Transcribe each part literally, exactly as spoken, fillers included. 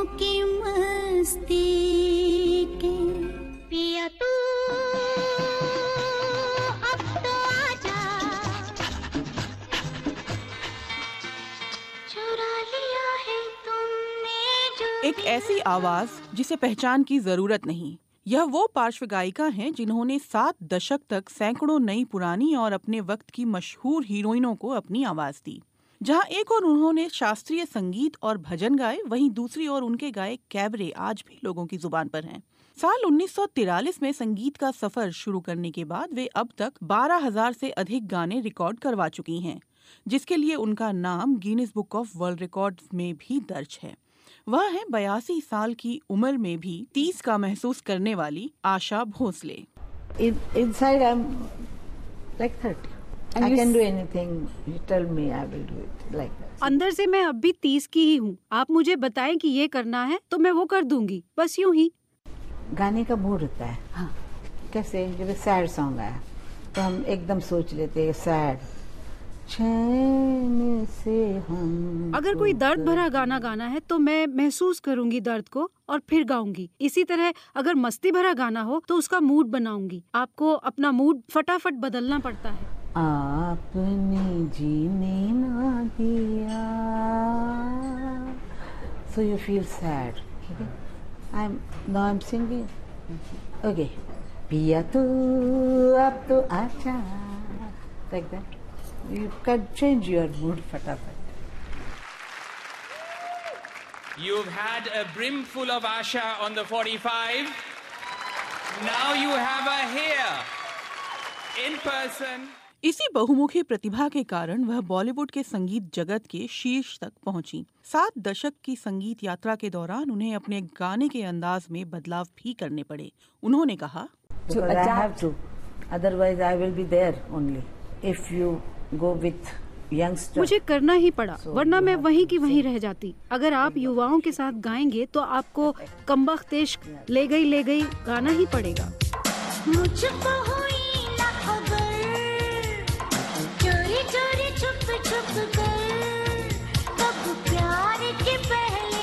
की मस्ती के पिया तू अब तो आजा, चुरा लिया है तुमने जो। एक ऐसी आवाज जिसे पहचान की जरूरत नहीं। यह वो पार्श्व गायिका हैं जिन्होंने सात दशक तक सैकड़ों नई पुरानी और अपने वक्त की मशहूर हीरोइनों को अपनी आवाज दी। जहां एक ओर उन्होंने शास्त्रीय संगीत और भजन गाए, वहीं दूसरी ओर उनके गाए कैबरे आज भी लोगों की जुबान पर हैं। साल उन्नीस सौ तिरालीस में संगीत का सफर शुरू करने के बाद वे अब तक बारह हजार से अधिक गाने रिकॉर्ड करवा चुकी हैं, जिसके लिए उनका नाम Guinness Book of World Records में भी दर्ज है। वह है बयासी साल की उम्र में भी तीस का महसूस करने वाली Asha Bhosle. In, inside I'm like thirty. And I can do anything. You tell me, I will do it like that. अंदर से मैं अब भी तीस की ही हूँ। आप मुझे बताएं कि ये करना है तो मैं वो कर दूंगी, बस यूं ही। गाने का मूड होता है। हाँ। कैसे जब सैड सॉन्ग आया तो हम एकदम सोच लेते हैं सैड, चैन से हम। अगर कोई दर्द भरा गाना गाना है तो मैं महसूस करूंगी दर्द को और फिर गाऊंगी। इसी तरह अगर मस्ती भरा गाना हो तो उसका मूड बनाऊंगी। आपको अपना मूड फटाफट बदलना पड़ता है। आपने जीने ना दिया, so you feel sad. Okay? I'm now I'm singing. Okay, पिया तू अब तो आजा, like that. You can change your mood फटाफट. You've had a brimful of Asha on the forty-five. Now you have her here in person. इसी बहुमुखी प्रतिभा के कारण वह बॉलीवुड के संगीत जगत के शीर्ष तक पहुंची। सात दशक की संगीत यात्रा के दौरान उन्हें अपने गाने के अंदाज में बदलाव भी करने पड़े। उन्होंने कहा, I have to, otherwise I will be there only. If you go with youngsters. मुझे करना ही पड़ा, वरना मैं वहीं की वहीं रह जाती। अगर आप युवाओं के साथ गाएंगे तो आपको कमबख्त इश्क ले गई ले गई गाना ही पड़ेगा। मुझको हुई ना खबर, चोरी चोरी छुप छुप कर, कब प्यार की पहली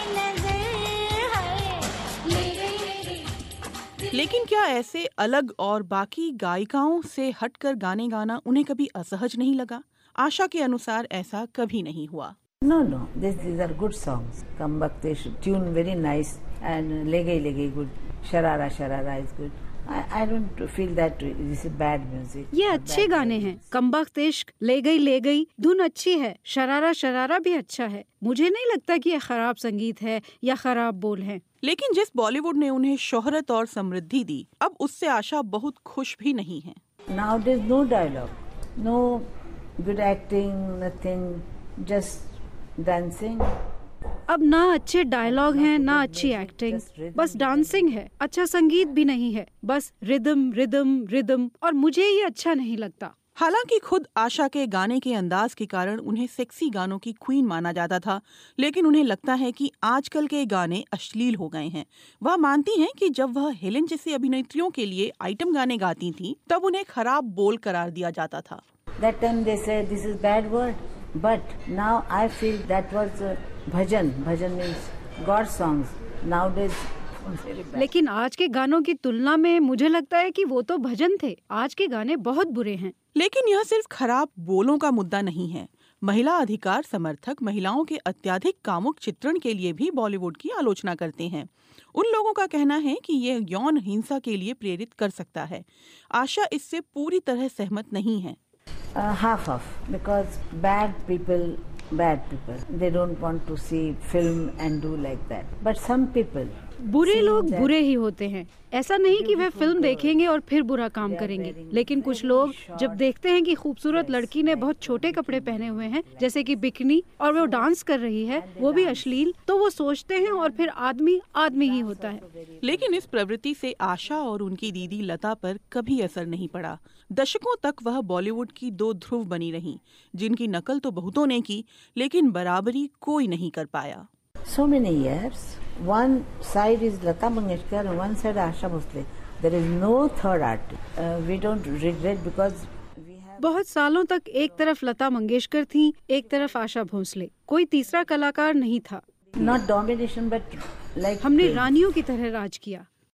नजर है ले गई ले गई। लेकिन क्या ऐसे अलग और बाकी गायिकाओं से हटकर गाने गाना उन्हें कभी असहज नहीं लगा? आशा के अनुसार ऐसा कभी नहीं हुआ। No, no, these these are good songs. Come back, they should tune very nice and le gayi le gayi good. Sharara sharara is good. I I don't feel that this is bad music. ये अच्छे गाने हैं। कमबख्त इश्क, ले गई ले गई धुन अच्छी है, शरारा शरारा भी अच्छा है। मुझे नहीं लगता कि यह खराब संगीत है या खराब बोल हैं। लेकिन जिस बॉलीवुड ने उन्हें शोहरत और समृद्धि दी, अब उससे आशा बहुत खुश भी नहीं है। Now there is no dialogue, no good acting, nothing, just dancing. अब ना अच्छे डायलॉग हैं ना अच्छी एक्टिंग, बस डांसिंग है। अच्छा संगीत भी नहीं है, बस रिदम रिदम रिदम, और मुझे ये अच्छा नहीं लगता। हालांकि खुद आशा के गाने के अंदाज के कारण उन्हें सेक्सी गानों की क्वीन माना जाता था, लेकिन उन्हें लगता है कि आजकल के गाने अश्लील हो गए हैं। वह मानती हैं कि जब वह हेलेन जैसी अभिनेत्रियों के लिए आइटम गाने गाती थीं, तब उन्हें खराब बोल करार दिया जाता था। That time they said this is bad word, but now I feel that was uh, bhajan. Bhajan means God songs. Nowadays, very bad. लेकिन आज के गानों की तुलना में मुझे लगता है कि वो तो भजन थे। आज के गाने बहुत बुरे हैं। लेकिन यह सिर्फ खराब बोलों का मुद्दा नहीं है। महिला अधिकार समर्थक महिलाओं के अत्यधिक कामुक चित्रण के लिए भी बॉलीवुड की आलोचना करते हैं। उन लोगों का कहना है कि ये यौन हिंसा के लिए प्रेरित कर सकता है। आशा इससे पूरी तरह सहमत नहीं है। Uh, half of, because bad people, bad people, they don't want to see film and do like that. But some people, बुरे लोग बुरे ही होते हैं। ऐसा नहीं कि वह फिल्म देखेंगे और फिर बुरा काम करेंगे, लेकिन कुछ लोग जब देखते हैं कि खूबसूरत लड़की ने बहुत छोटे कपड़े पहने हुए हैं, जैसे कि बिकनी, और वो डांस कर रही है, वो भी अश्लील, तो वो सोचते हैं और फिर आदमी आदमी ही होता है। लेकिन इस प्रवृत्ति से आशा और उनकी दीदी लता पर कभी असर नहीं पड़ा। दशकों तक वह बॉलीवुड की दो ध्रुव बनी रहीं, जिनकी नकल तो बहुतों ने की, लेकिन बराबरी कोई नहीं कर पाया। So many years, one side is Lata Mangeshkar and one side Asha Bhosle. There is no third artist. Uh, we don't regret because we have. बहुत सालों तक एक तरफ लता मंगेशकर थी, एक तरफ आशा भोसले, कोई तीसरा कलाकार नहीं था। Not domination, but like हमने uh, रानियों की तरह राज किया,